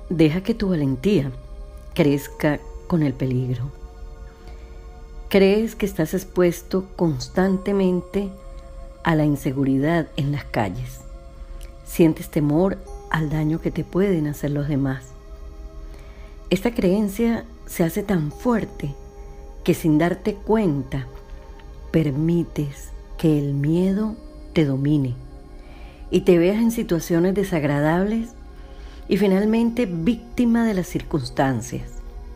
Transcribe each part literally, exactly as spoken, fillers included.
Deja que tu valentía crezca con el peligro. Crees que estás expuesto constantemente a la inseguridad en las calles. Sientes temor al daño que te pueden hacer los demás. Esta creencia se hace tan fuerte que sin darte cuenta permites que el miedo te domine y te veas en situaciones desagradables y finalmente víctima de las circunstancias.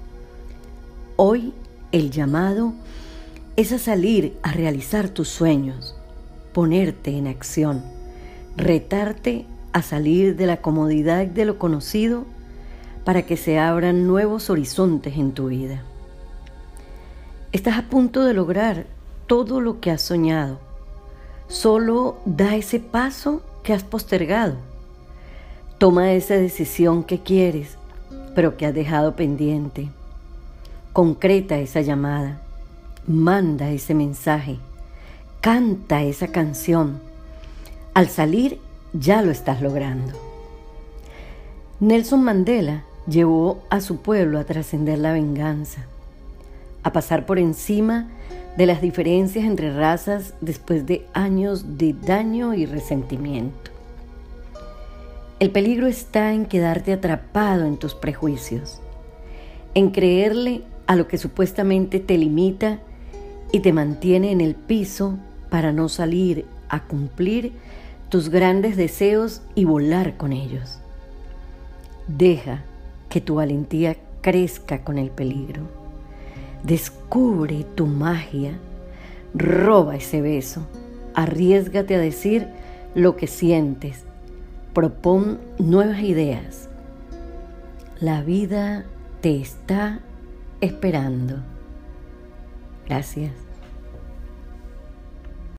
Hoy el llamado es a salir a realizar tus sueños, ponerte en acción, retarte a salir de la comodidad de lo conocido para que se abran nuevos horizontes en tu vida. Estás a punto de lograr todo lo que has soñado. Solo da ese paso que has postergado. Toma esa decisión que quieres, pero que has dejado pendiente. Concreta esa llamada. Manda ese mensaje. Canta esa canción. Al salir, ya lo estás logrando. Nelson Mandela llevó a su pueblo a trascender la venganza, a pasar por encima de las diferencias entre razas después de años de daño y resentimiento. El peligro está en quedarte atrapado en tus prejuicios, en creerle a lo que supuestamente te limita y te mantiene en el piso para no salir a cumplir tus grandes deseos y volar con ellos. Deja que tu valentía crezca con el peligro. Descubre tu magia. Roba ese beso. Arriésgate a decir lo que sientes. Propón nuevas ideas. La vida te está esperando. Gracias.